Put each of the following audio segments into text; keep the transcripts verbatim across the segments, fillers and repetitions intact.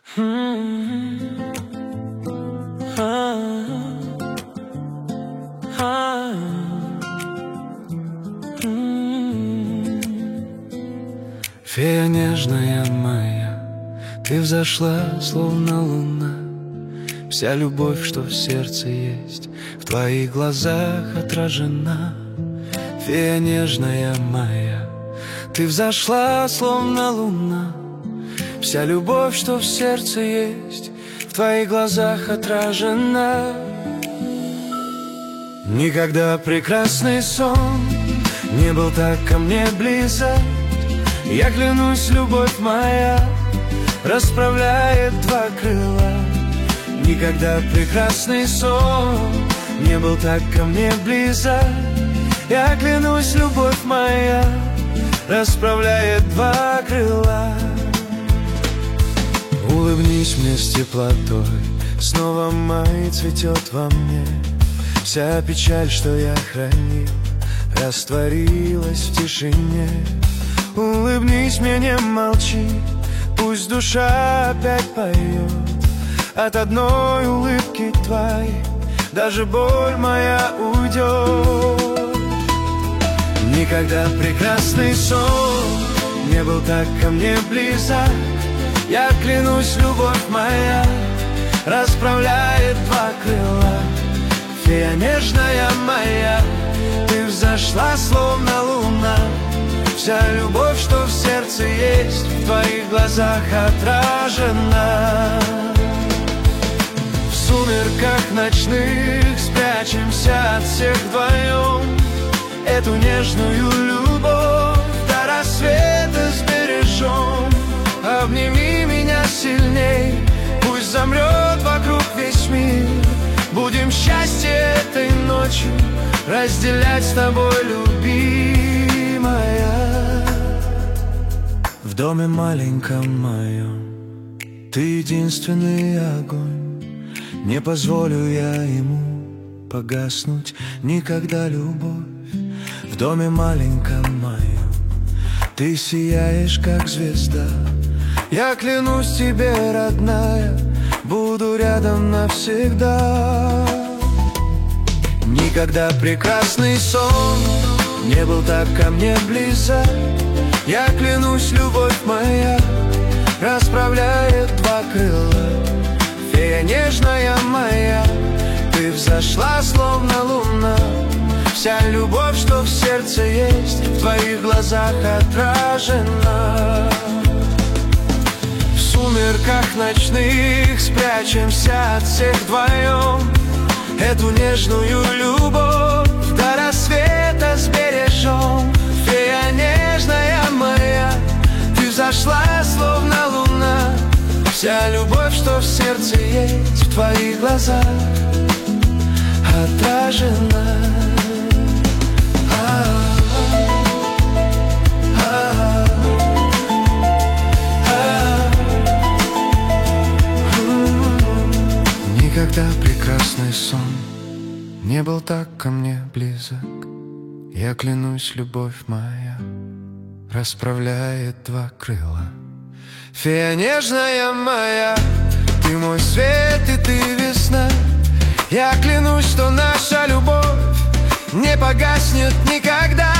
Фея нежная моя, ты взошла, словно луна. Вся любовь, что в сердце есть, в твоих глазах отражена. Фея нежная моя, ты взошла, словно луна. Вся любовь, что в сердце есть, в твоих глазах отражена. Никогда прекрасный сон не был так ко мне близок. Я клянусь, любовь моя расправляет два крыла. Никогда прекрасный сон не был так ко мне близок. Я клянусь, любовь моя расправляет два крыла. Улыбнись мне с теплотой, снова май цветет во мне. Вся печаль, что я хранил, растворилась в тишине. Улыбнись мне, не молчи, пусть душа опять поет. От одной улыбки твоей даже боль моя уйдет. Никогда прекрасный сон не был так ко мне близок. Я клянусь, любовь моя расправляет два крыла. Фея нежная моя, ты взошла, словно луна. Вся любовь, что в сердце есть, в твоих глазах отражена. В сумерках ночных спрячемся от всех вдвоем. Эту нежную любовь до рассвета сбережем. Обними меня сильней, пусть замрет вокруг весь мир. Будем счастье этой ночью разделять с тобой, любимая. В доме маленьком моем ты единственный огонь. Не позволю я ему погаснуть никогда, любовь. В доме маленьком моем ты сияешь, как звезда. Я клянусь тебе, родная, буду рядом навсегда. Никогда прекрасный сон не был так ко мне близок. Я клянусь, любовь моя расправляет два крыла. Фея нежная моя, ты взошла, словно луна. Вся любовь, что в сердце есть, в твоих глазах отражена. В сумерках ночных спрячемся от всех вдвоем. Эту нежную любовь до рассвета сбережем. Фея нежная моя, ты взошла, словно луна. Вся любовь, что в сердце есть, в твоих глазах отражена. Никогда прекрасный сон не был так ко мне близок. Я клянусь, любовь моя расправляет два крыла. Фея нежная моя, ты мой свет и ты весна. Я клянусь, что наша любовь не погаснет никогда.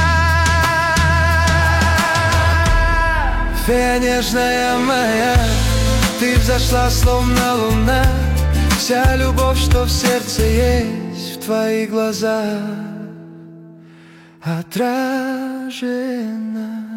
Фея нежная моя, ты взошла, словно луна. Вся любовь, что в сердце есть, в твоих глазах отражена.